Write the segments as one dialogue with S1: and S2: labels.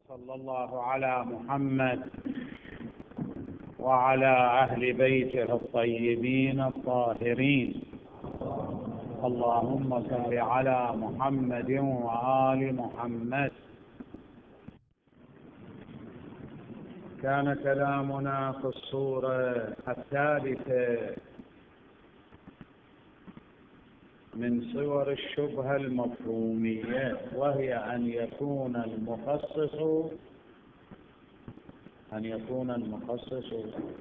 S1: صلى الله على محمد وعلى أهل بيته الطيبين الطاهرين. اللهم صل على محمد وآل محمد. كان كلامنا في الصورة الثالثة من صور الشبهة المفهومية، وهي أن يكون المخصص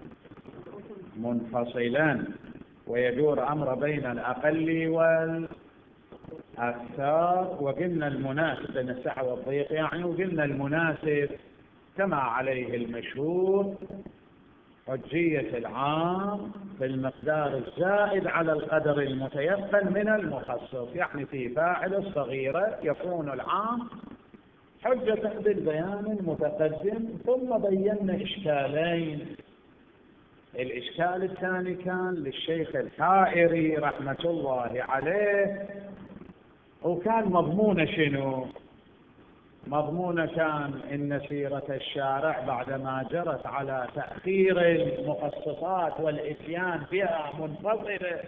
S1: منفصلا ويدور أمر بين الأقل والأكثر. وقلنا المناسب بين السعة والضيق وقلنا المناسب كما عليه المشهور حجية العام بالمقدار الزائد على القدر المتيقن من المخصص. في فاعل الصغيرة يكون العام حجة بالبيان المتقدم. ثم بينا إشكالين. الإشكال الثاني كان للشيخ الحائري رحمة الله عليه، وكان مضمونه شنو؟ مضمونه كان إن سيرة الشارع بعدما جرت على تأخير المخصصات والإتيان بها منفصلة،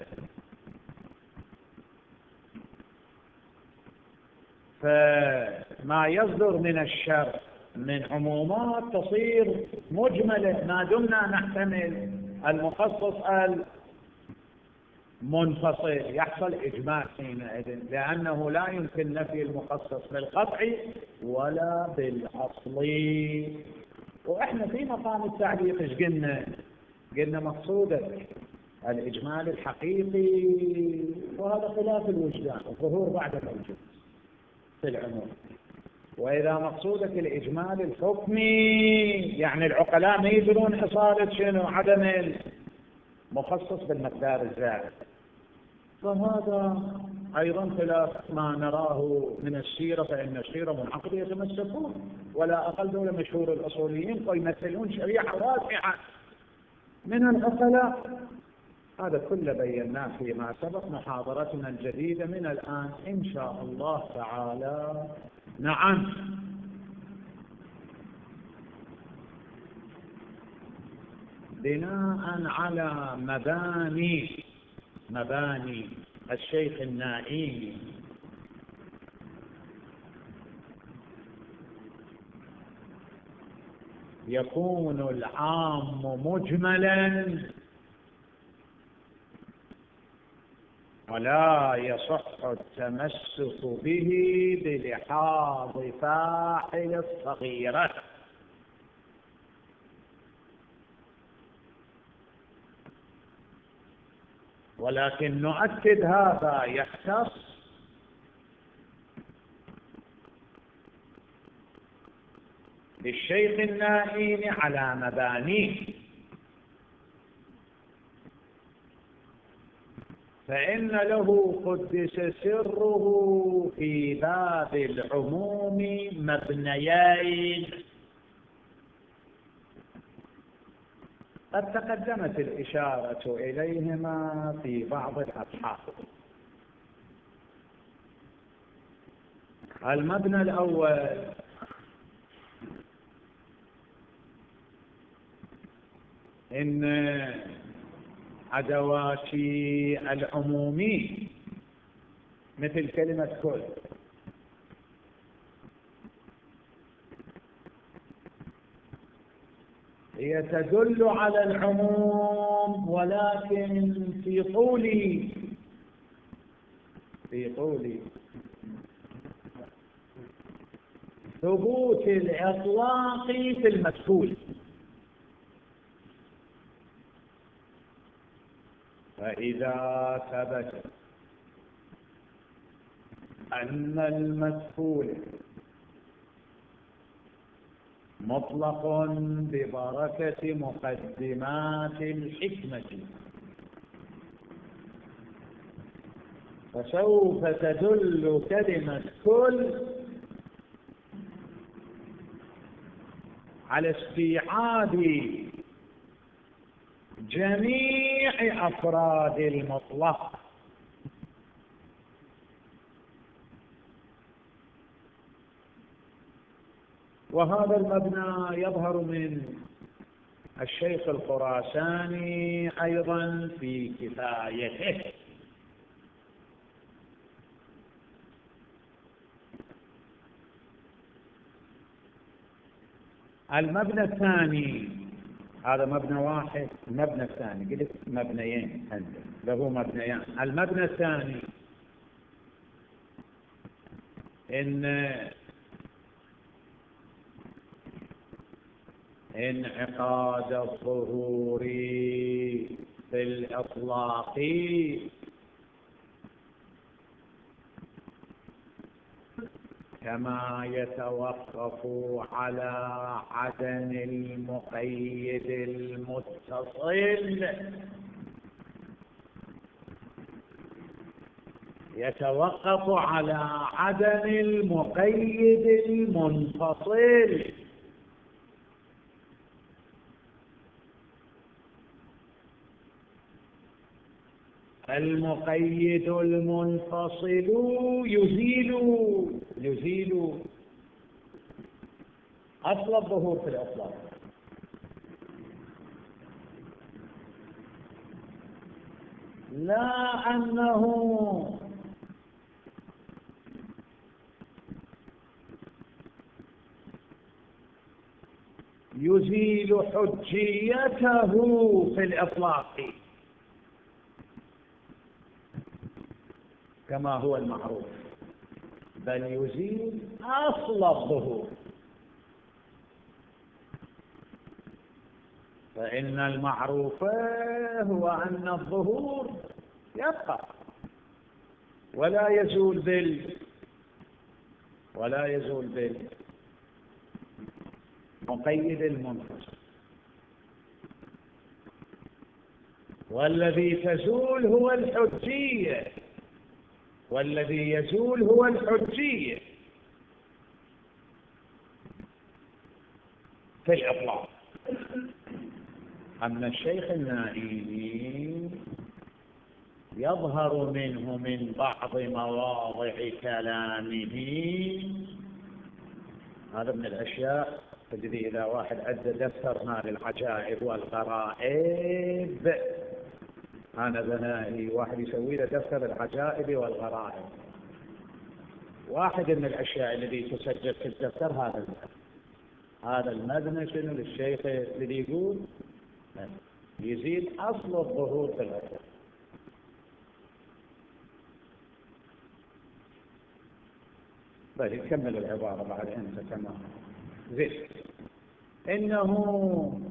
S1: فما يصدر من الشرع من عمومات تصير مجملة ما دمنا نحتمل المخصص المنفصل، يحصل إجماع حينئذ، لأنه لا يمكن نفي المخصص بالقطع ولا بالأصل. وإحنا في مقام التعليق إيش قلنا مقصودك الإجمال الحقيقي، وهذا خلاف الوجدان الظهور بعد الوجود في العموم. وإذا مقصودك الإجمال الحكمي العقلاء ما يدرون إصالة شنو عدم المخصص بالمقدار الزائد، فهذا أيضا خلاف ما نراه من السيرة. فإن السيرة منعقدة يتمسكون ولا أقل دولة مشهور الأصوليين ويمثلون شريعة واسعة من العقلاء. هذا كله بيناه فيما سبق. محاضرتنا الجديدة من الآن إن شاء الله تعالى. نعم، بناء على مباني الشيخ النائي يكون العام مجملا ولا يصح التمسك به بلحاظ فاعل الصغيرة. ولكن نؤكد هذا يختص بالشيخ النائي على مبانيه، فإن له قدس سره في باب العموم مبنيين قد تقدمت الإشارة إليهما في بعض الأبحاث. المبنى الأول إن أدوات العمومي مثل كلمة كل هي تدل على العموم، ولكن في طول ثبوت الإطلاق في المدخول. فإذا ثبت أن المدخول مطلق ببركة مقدمات الحكمة، فسوف تدل كلمة كل على استيعاب جميع أفراد المطلق، وهذا المبنى يظهر من الشيخ الخراساني أيضا في كفايته. المبنى الثاني، هذا مبنى واحد. المبنى الثاني قلت مبنيين عندك، له مبنيان. المبنى الثاني إن انعقاد الظهور في الإطلاق كما يتوقف على عدم المقيد المتصل، يتوقف على عدم المقيد المنفصل. المقيد المنفصل يزيل أصل الظهور في الإطلاق. لا أنه يزيل حجيته في الإطلاق كما هو المعروف، بل يزيل أصل الظهور. فإن المعروف هو أن الظهور يبقى ولا يزول بالمقيد المنفصل، والذي تزول هو الحجية، والذي يزول هو الحجية في الإطلاق. أما الشيخ النائي يظهر منه من بعض مواضع كلامه، هذا من الأشياء تجري إذا واحد أدى دفتر مال العجائب والغرائب، أنا بنائي واحد يسوي له دفتر العجائب والغرائب، واحد من الأشياء الذي تسجل في الدفتر هذا المبنى شنو للشيخ الذي يقول يزيد أصل الظهور في الأطلاق. بل يكمل العبارة بعد أن تتمام. زين، إنه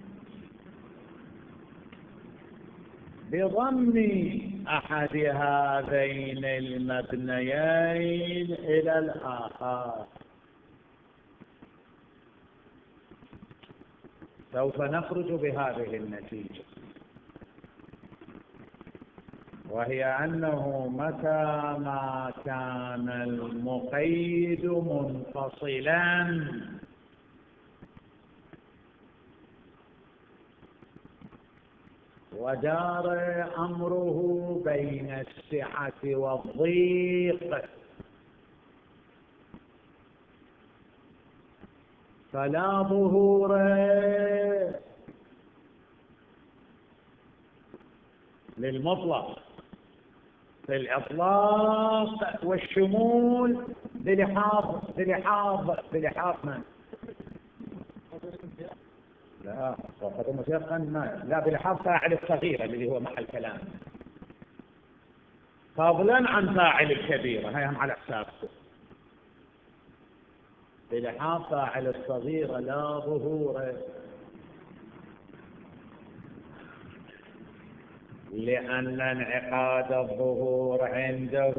S1: بضم أحد هذين المبنيين إلى الآخر سوف نخرج بهذه النتيجة، وهي أنه متى ما كان المقيد منفصلا ودار أمره بين السعة والضيق فلا ظهور للمطلق في الإطلاق والشمول بلحاظ من؟ لا وقد مشيقا ما لا بلحاظ فاعل الصغيرة الذي هو محل كلام، فضلا عن فاعل الكبيرة، هي هم على حسابكم. بلحاظ فاعل الصغيرة لا ظهور، لأن انعقاد الظهور عنده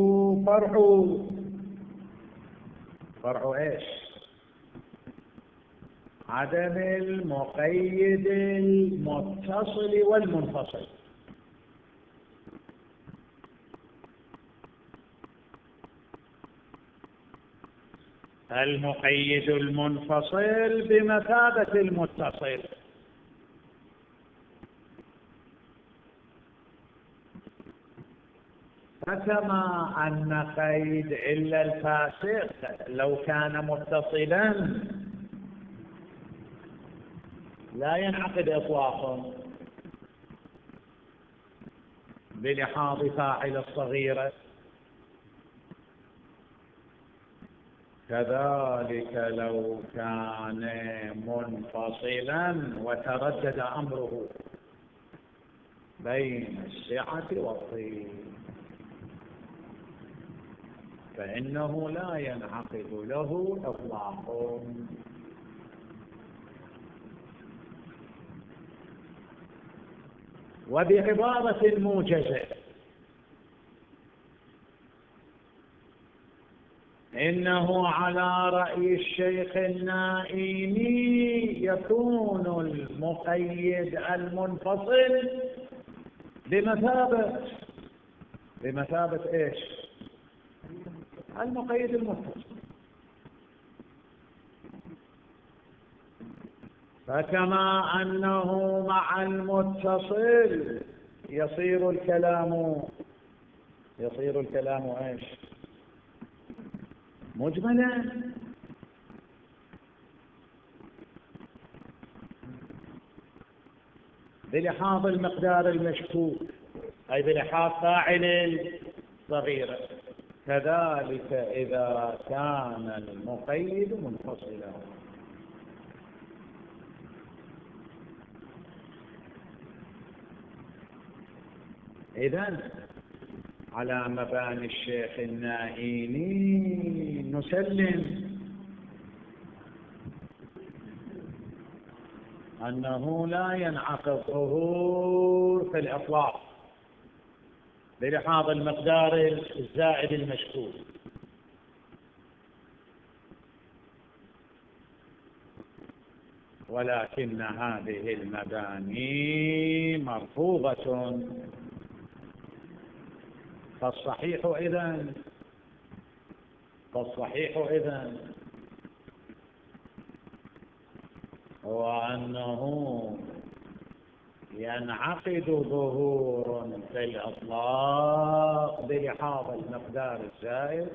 S1: فرع ايش؟ عدم المقيد المتصل والمنفصل. المقيد المنفصل بمثابة المتصل، فكما أن قيد إلا الفاسق لو كان متصلا لا ينعقد إطلاقا بلحاظ فاعل الصغيرة، كذلك لو كان منفصلا وتردد أمره بين السعة والضيق فإنه لا ينعقد له إطلاق. وبعبارة موجزة إنه على رأي الشيخ النائيني يكون المقيد المنفصل بمثابة إيش؟ المقيد المتصل. فكما أنه مع المتصل يصير الكلام إيش؟ مجملا، بلحاظ المقدار المشكوك أي بلحاظ فاعل الصغيرة، كذلك إذا كان المقيد منفصلا. إذن على مباني الشيخ النائيني نسلم أنه لا ينعقد ظهور في الإطلاق بلحاظ المقدار الزائد المشكوك، ولكن هذه المباني مرفوضة. فالصحيح إذن هو أنه ينعقد ظهور في الإطلاق بلحاظ المقدار الزائد،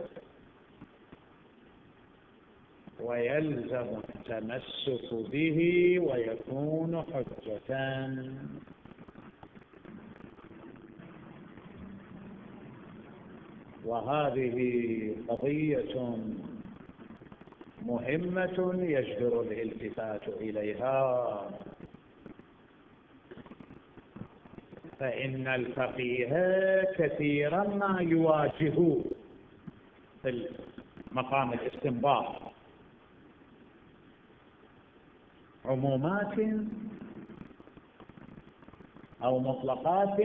S1: ويلزم التمسك به ويكون حجة. وهذه قضية مهمة يجدر الالتفات إليها، فإن الفقيه كثيرا ما يواجه في مقام الاستنباط عمومات أو مطلقات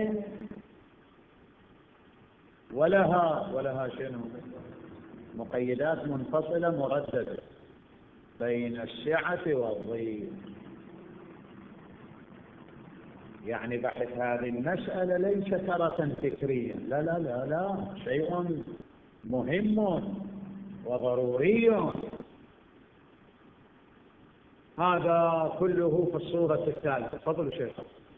S1: ولها شنو مقيدات منفصلة مرددة بين السعة والضيق. يعني بحث هذه المسألة ليس تركا فكريا، لا لا لا لا، شيء مهم وضروري. هذا كله في الصورة الثالثة. تفضلوا شيخ.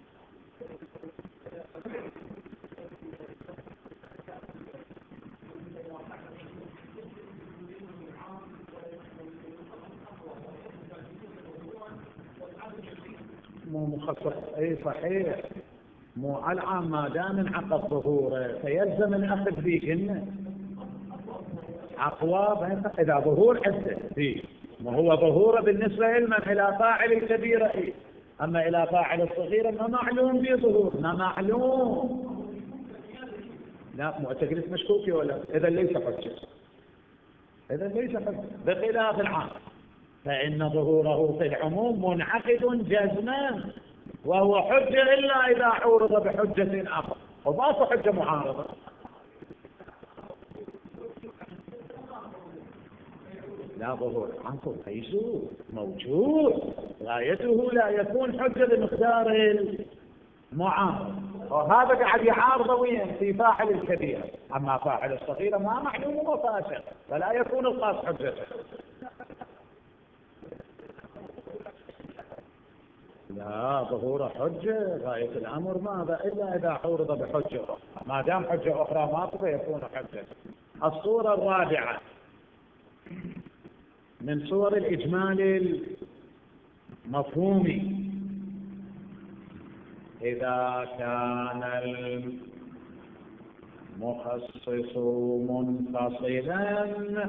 S1: مو مخصص، اي صحيح، مو العام ما دام انعقد ظهوره فيلزم الاخذ به اقوى اذا ظهور عده فيه، وهو ظهوره بالنسبه الى فاعل الكبيره اما الى فاعل الصغيره ما معلوم بظهور، ما معلوم، لا معتقدت مشكوكه ولا اذا ليس حجه، بخلاف العام فإن ظهوره في العموم منعقد جزما وهو حجة إلا إذا عورض بحجة أخرى وضاف حجة معارضة. لا ظهور عنكم موجود، غايته لا يكون حجة بمقدار المعارض، وهذا قاعد يعارض وين في فاعل الكبيرة، أما فاعل الصغيرة ما معلوم وفاسق فلا يكون القاس حجة. لا ظهور حجة غاية الأمر ماذا إلا إذا عورض بحجة، ما دام حجة أخرى ماطلة يكون حجة. الصورة الرابعة من صور الإجمال المفهومي: إذا كان المخصص منفصلا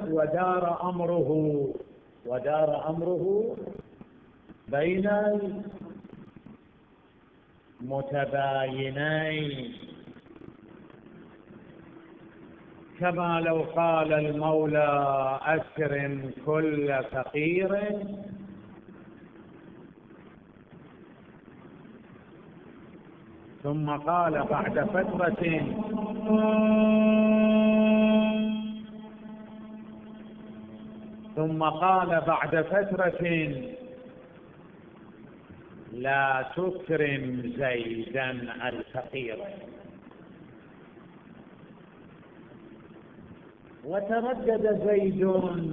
S1: ودار أمره بين المتباينين، كما لو قال المولى أكرم كل فقير ثم قال بعد فترة لا تكرم زيدا الفقير. وتردد زيد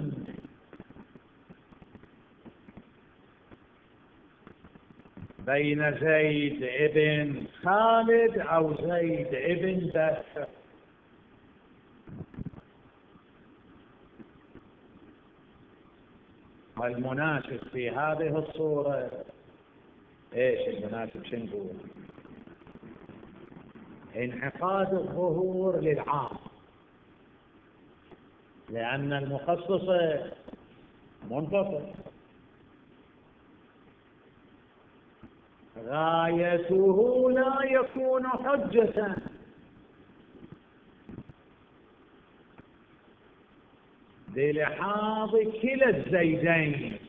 S1: بين زيد ابن خالد أو زيد ابن بكر. والمناسب في هذه الصورة ايش المناسب؟ شو نقول؟ انعقاد الظهور للعام، لأن المخصص منفصل، غايته لا يكون حجة بلحاظ كلا الزيدين،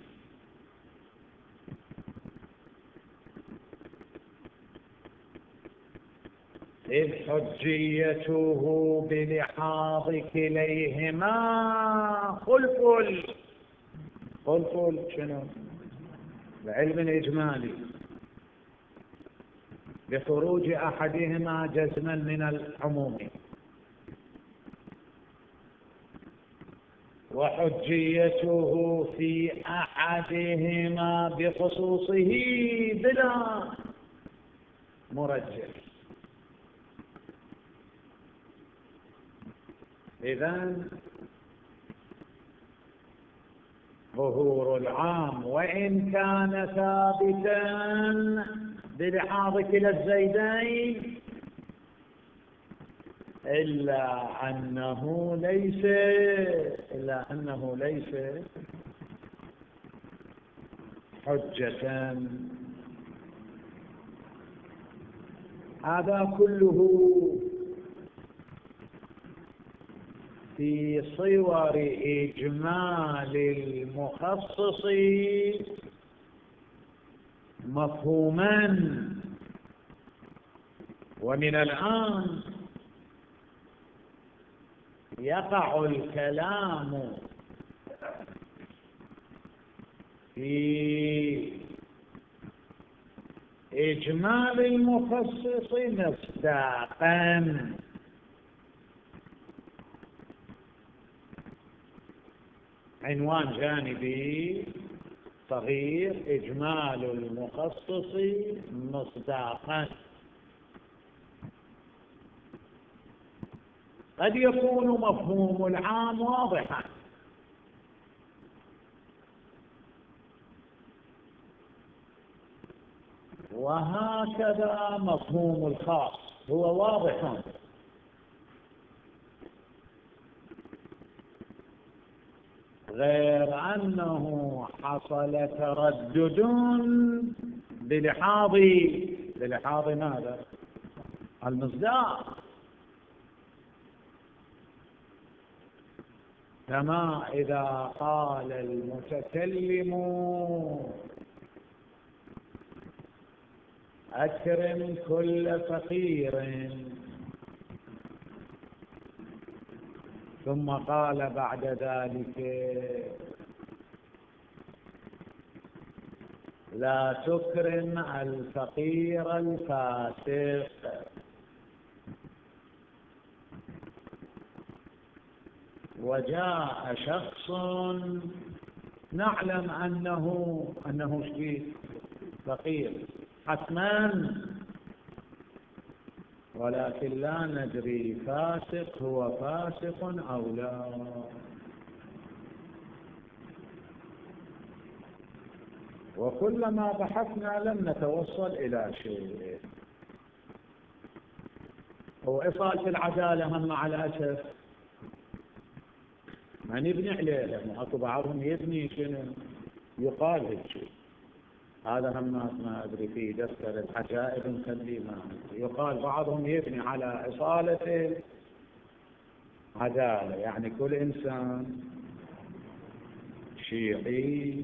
S1: إذ حجيته بلحاظ كليهما خلف شنو؟ العلم الإجمالي، بخروج أحدهما جزما من العموم، وحجيته في أحدهما بخصوصه بلا مرجح. إذن ظهور العام وإن كان ثابتا بلحاظ كلا الزيدين إلا أنه ليس حجة. هذا كله في صور إجمال المخصص مفهوما. ومن الآن يقع الكلام في إجمال المخصص مصداقا. عنوان جانبي صغير: إجمال المخصص مصداقا. قد يكون مفهوم العام واضحا، وهكذا مفهوم الخاص هو واضح، غير أنه حصل تردد بلحاظ ماذا؟ المصداق. كما إذا قال المتكلم أكرم كل فقير ثم قال بعد ذلك لا تكرم الفقير الفاسق، وجاء شخص نعلم أنه شديد فقير حتما، ولكن لا ندري فاسق هو فاسق أو لا. وكلما بحثنا لم نتوصل إلى شيء. وإصالة العدالة هم مع الأسف ما نبني عليه، لأنه أكو بعضهم يبني شنو يقال هيك شيء. هذا هم ما أدري فيه دفتر العجائب نخليه، ما يقال بعضهم يبني على إصالة العدالة، يعني كل إنسان شيعي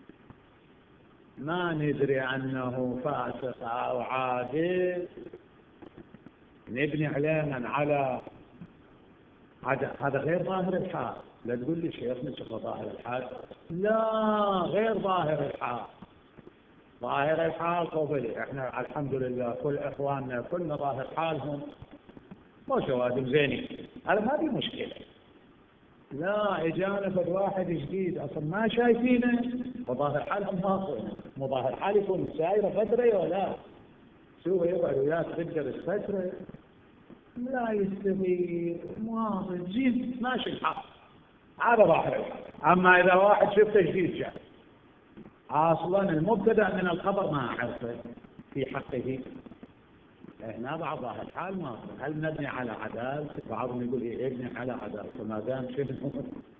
S1: ما ندري أنه فاسق أو عادل نبني عليه من على هذا غير ظاهر الحال. لا تقول لي شيخنا شوف ظاهر الحال، لا غير ظاهر الحال. ظاهر الحال قبل احنا الحمد لله كل اخواننا كلنا ظاهر حالهم مو شوادم زينين، هذا ما في مشكله. لا اجانا واحد جديد اصلا ما شايفينه وظاهر حالهم باطل، مو ظاهر حال يكون سايره فتره ولا شو يقعد وياك تقدر فتره لا يستغير واضح جيد ماشي الحال، هذا ظاهر. اما اذا واحد شفته جديد جاء اصلا المبتدا من الخبر ما اعرفه في حقه، هنا بعض ظاهر حال ما هل نبني على عدالة؟ بعضهم يقول إيه ابني على عدالة، فما دام شنو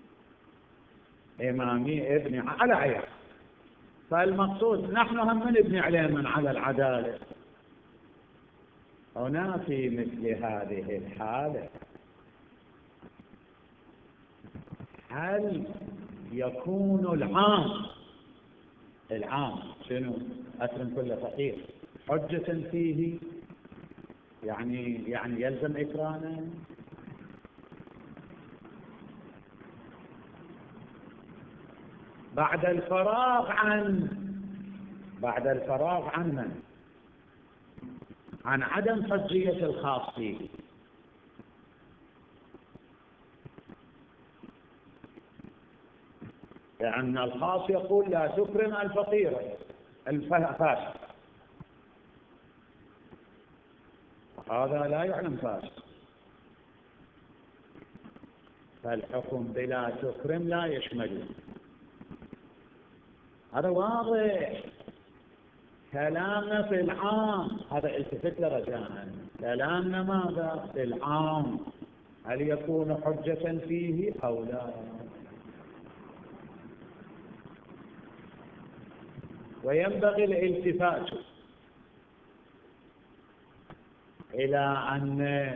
S1: إمامي ابني على عيال. فالمقصود نحن هم نبني عليه من على العدالة. هنا في مثل هذه الحالة هل يكون العام شنو أكرم كل فقير حجة فيه؟ يعني يلزم إكرامه؟ بعد الفراغ عن من؟ عن عدم حجية الخاص فيه. لأن الخاص يقول لا تكرم الفقير الفاسق، هذا لا يعلم فاسق، فالحكم بلا تكرم لا يشمله. هذا واضح. كلامنا في العام، هذا التفت لرجاء، كلامنا ماذا في العام؟ هل يكون حجة فيه أو لا؟ وينبغي الالتفات إلى أن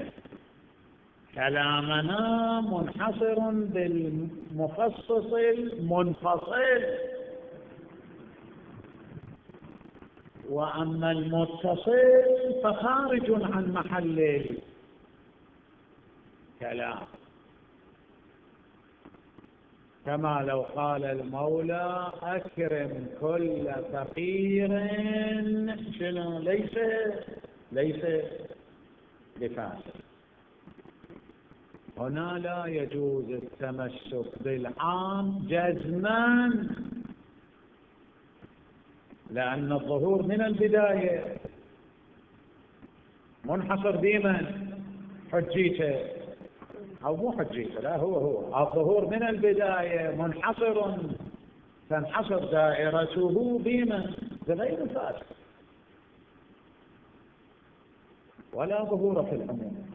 S1: كلامنا منحصر بالمخصص المنفصل، وأما المتصل فخارج عن محل الكلام. كما لو قال المولى أكرم كل فقير شنو ليس بفاسق. هنا لا يجوز التمسك بالعام جزما، لأن الظهور من البداية منحصر بمن؟ حجيته أو مو حجيته، لا هو الظهور من البداية منحصر، تنحصر دائرته بمن؟ بغير فاسق، ولا ظهور في العموم.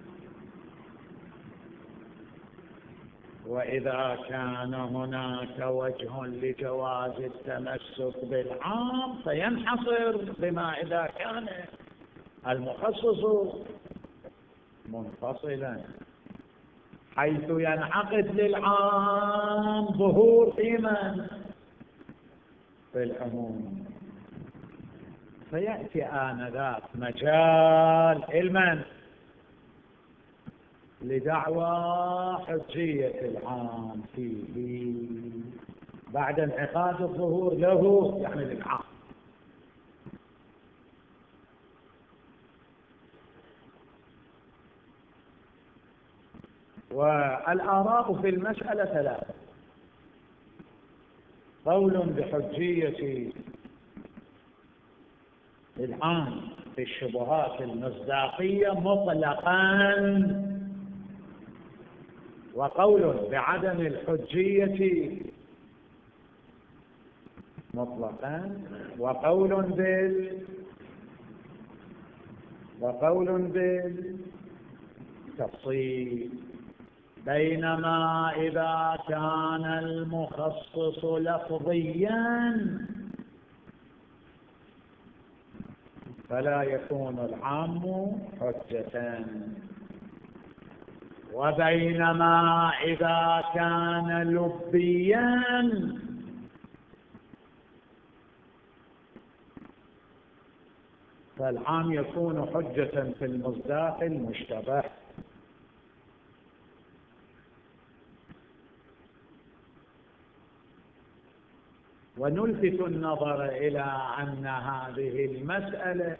S1: وإذا كان هناك وجه لجواز التمسك بالعام فينحصر بما إذا كان المخصص منفصلا، حيث ينعقد للعام ظهور في العموم، فيأتي آنذاك مجال المن لدعوى حجية العام فيه بعد انعقاد الظهور له، يعني للعام. والآراء في المسألة ثلاثة: قول بحجية العام في الشبهات المصداقية مطلقا، وقول بعدم الحجية مطلقا، وقول بالتفصيل. بينما إذا كان المخصص لفظيا فلا يكون العام حجة، وبينما إذا كان لبيا فالعام يكون حجة في المصداق المشتبه. ونلفت النظر إلى أن هذه المسألة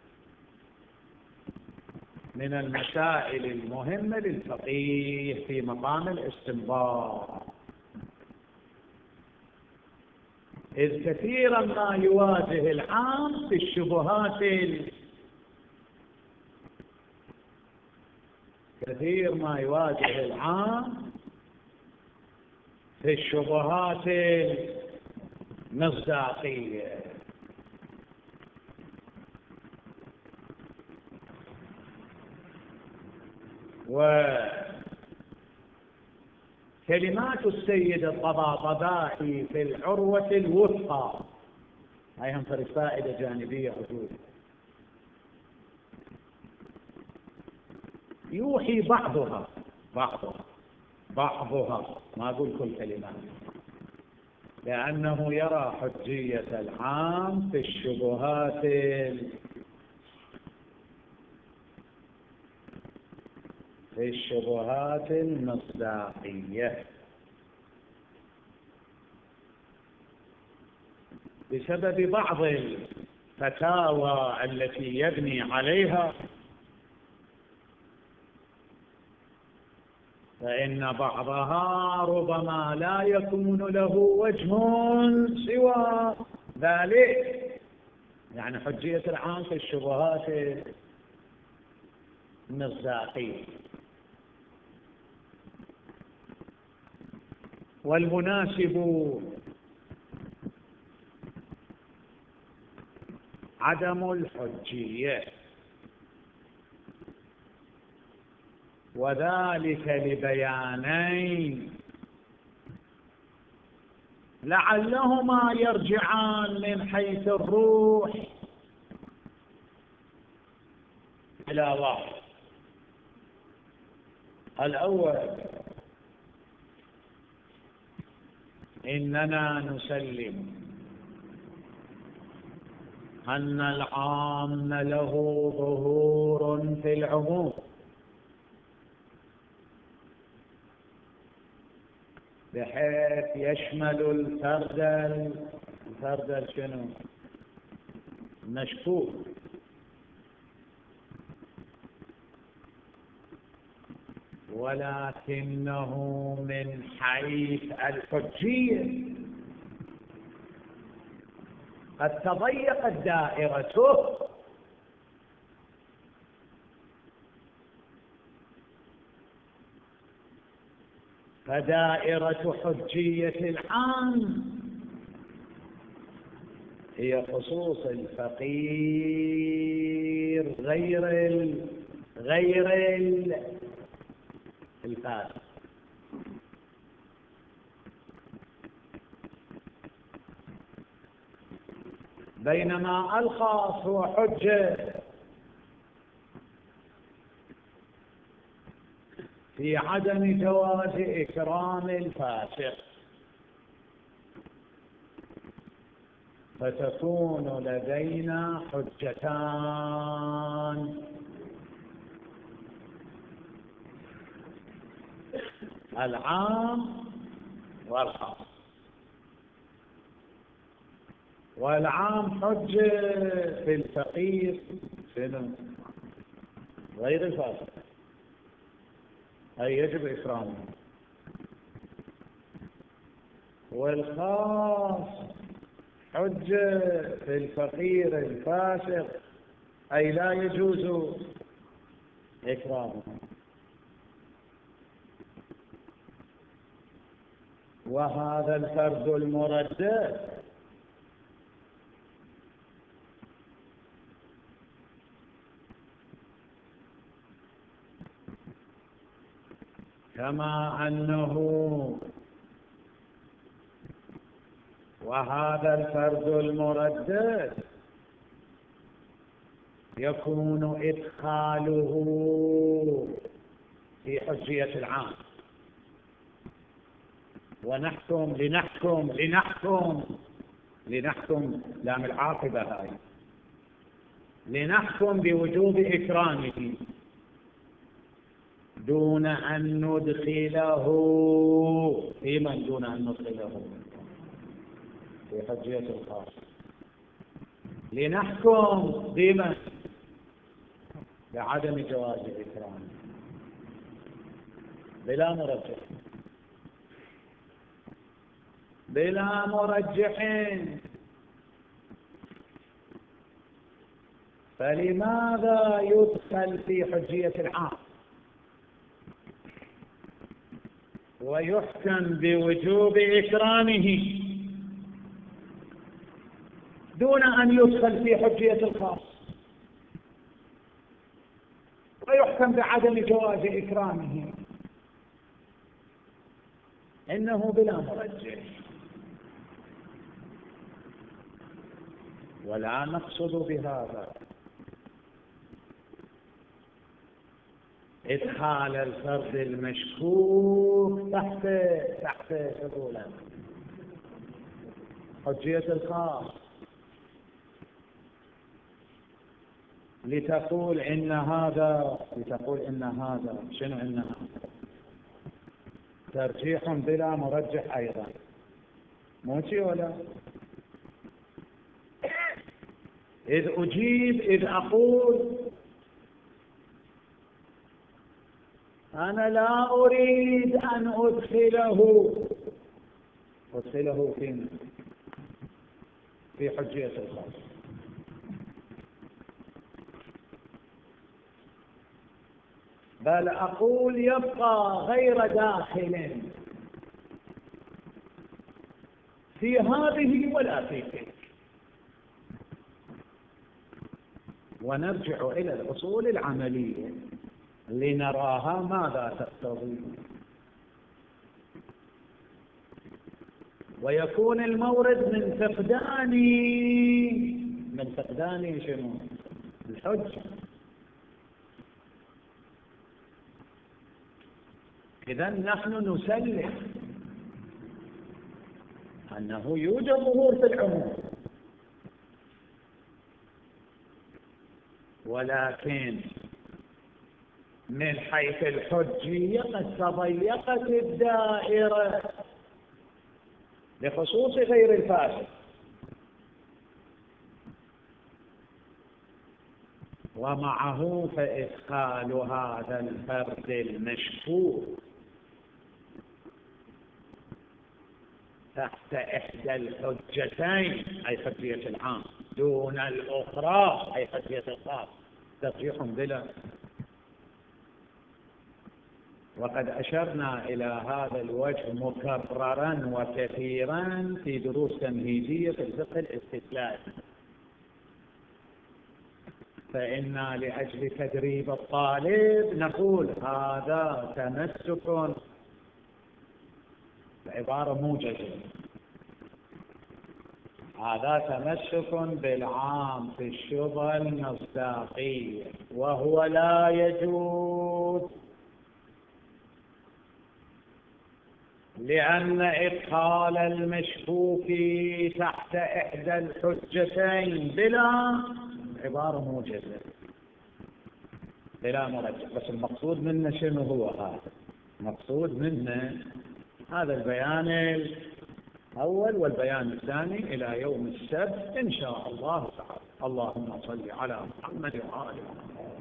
S1: من المسائل المهمة للفقيه في مقام الاستنباط، إذ كثيرا ما يواجه العام في الشبهات كثير ما يواجه العام في الشبهات المصداقية. وكلمات السيد الطباطبائي في العروة الوثقى هي هم فائدة جانبية حدود يوحي بعضها ما أقول كل كلمات، لأنه يرى حجية العام في الشبهات المصداقية بسبب بعض الفتاوى التي يبني عليها، فإن بعضها ربما لا يكون له وجه سوى ذلك، يعني حجية العام في الشبهات المصداقية. والمناسب عدم الحجية، وذلك لبيانين لعلهما يرجعان من حيث الروح إلى واحد. الأول إننا نسلم أن العام له ظهور في العموم، بحيث يشمل الفرد شنو؟ مشكوك، ولكنه من حيث الحجية قد تضيقت دائرته، فدائرة حجية العام هي خصوص الفقير غير الفاسد، بينما الخاص هو حجة في عدم جواز إكرام الفاسق، فتكون لدينا حجتان: العام والخاص. والعام حجة في الفقير غير الفاسق، أي يجب إكرامه، والخاص حجة في الفقير الفاسق أي لا يجوز إكرامهم. وهذا الفرد المردد كما أنه وهذا الفرد المردد يكون إدخاله في حجية العام. ونحكم لنحكم لام العاقبة هاي، لنحكم بوجوب إكرامه دون أن ندخله في من، دون أن ندخله في حجية الخاص. لنحكم بمن؟ بعدم جواز إكرامه بلا مرجح، بلا مرجحين. فلماذا يدخل في حجية العام ويحكم بوجوب إكرامه دون أن يدخل في حجية الخاص، ويحكم بعدم جواز إكرامه؟ إنه بلا مرجح. ولا نقصد بهذا إدخال الفرد المشكوك تحت شغولا حجية الخاص لتقول إن هذا شنو؟ إن هذا ترجيح بلا مرجح أيضا، موشي ولا؟ إذ أقول أنا لا أريد أن أدخله في حجية الخاص، بل أقول يبقى غير داخل في هذه ولا في تلك. ونرجع إلى الأصول العملية لنراها ماذا تقتضي، ويكون المورد من فقدان شنو؟ الحجة. إذا نحن نسلم أنه يوجد ظهور في العموم، ولكن من حيث الحجية قد تضيقت الدائرة لخصوص غير الفاسد، ومعه فإدخال هذا الفرد المشكوك تحت إحدى الحجتين أي حجية العام دون الأخرى أي حجية الخاص ترجيح بلا. وقد أشرنا إلى هذا الوجه مكررا وكثيرا في دروس تمهيدية في الفقه الاستدلالي، فإنا لأجل تدريب الطالب نقول هذا تمسك، بعبارة موجزة، هذا تمسك بالعام في الشبهة المصداقية، وهو لا يجوز، لأن إدخال المشكوك تحت إحدى الحجتين بلا، عبارة موجزة بلا مرجح. بس المقصود منا شنو هو؟ هذا المقصود منا هذا البيان الأول والبيان الثاني إلى يوم السبت إن شاء الله تعالى. اللهم صل على محمد وآله.